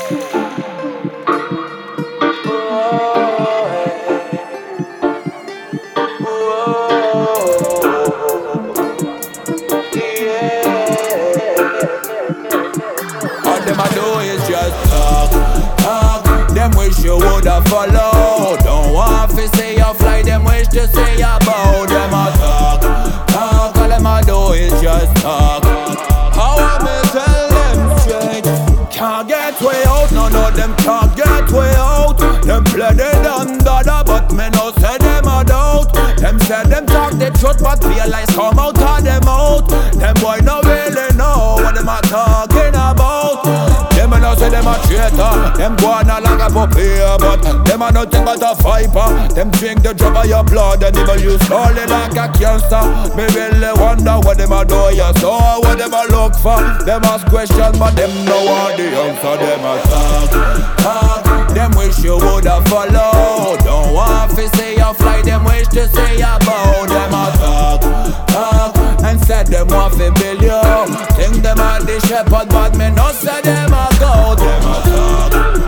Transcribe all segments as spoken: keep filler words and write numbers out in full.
All them a do is just talk, talk. Them wish you woulda follow. Don't want to say you fly. Them wish to say about. Them a talk, talk. All them a do is just talk. How I may tell them straight? Can't get way out. None of them can't get way out. Them play they done dada, but me no say them a doubt. Them say them talk the truth, but realize come out of them out. Them boy no really know what them a talking about. Them a no say them a traitor. Them go on a like a papier, but them a nothing but a viper. Them drink the drug of your blood and even you slowly like a cancer. Me really wonder what them a do, yeah. So what them a look for? Them ask questions, but them no want the answer. Them a talk, talk. Them wish you woulda follow. Don't want to say you fly. Them wish to say about. Them a talk, talk. And said them want to build you. Think them a the shepherd, but me no say them a go. Them a talk.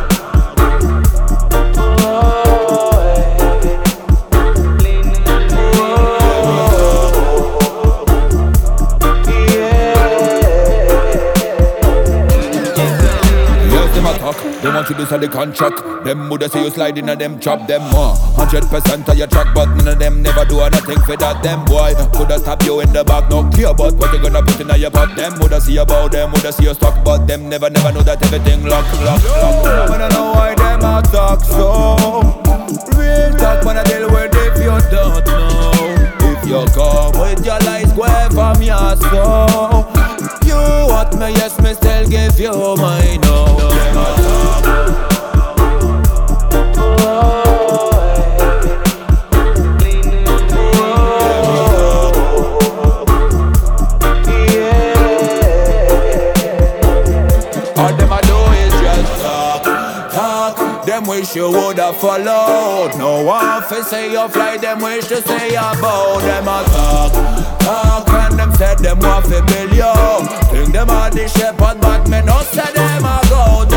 They want you to sell the contract. Them woulda see you sliding and them chop them more. Hundred percent of your track, but none of them never do nothing for that. Them boy coulda stab you in the back, no care about what you gonna put in your pot. Them woulda see about them, woulda see you stuck, but them never never know that everything lock, lock, lock. Man, I know why them a talk so. Real talk, man, I deal with if you don't know. If you come with your lies, go from your soul. You want me, yes, me still give you my no. Them a talk. All them a do is just talk, talk. Them wish you woulda followed. No one fi say you fly. Them wish to say about. Them a talk, talk. And them said them want fi build you. Think them a the shepherd, but me no say them a go.